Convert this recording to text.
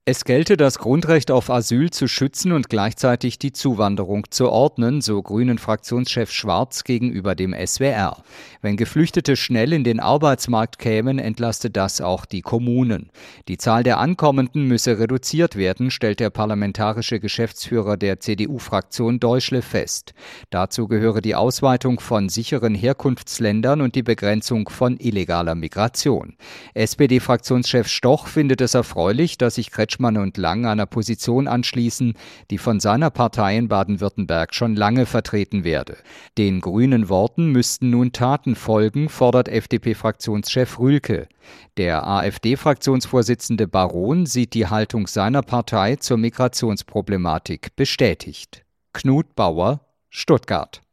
Es gelte, das Grundrecht auf Asyl zu schützen und gleichzeitig die Zuwanderung zu ordnen, so Grünen-Fraktionschef Schwarz gegenüber dem SWR. Wenn Geflüchtete schnell in den Arbeitsmarkt kämen, entlaste das auch die Kommunen. Die Zahl der Ankommenden müsse reduziert werden, stellt der parlamentarische Geschäftsführer der CDU-Fraktion Deuschle fest. Dazu gehöre die Ausweitung von sicheren Herkunftsländern und die Begrenzung von illegaler Migration. SPD-Fraktionschef Stoch findet es erfreulich, dass sich Kretschmann und Lang einer Position anschließen, die von seiner Partei in Baden-Württemberg schon lange vertreten werde. Den grünen Worten müssten nun Taten folgen, fordert FDP-Fraktionschef Rühlke. Der AfD-Fraktionsvorsitzende Baron sieht die Haltung seiner Partei zur Migrationsproblematik bestätigt. Knut Bauer, Stuttgart.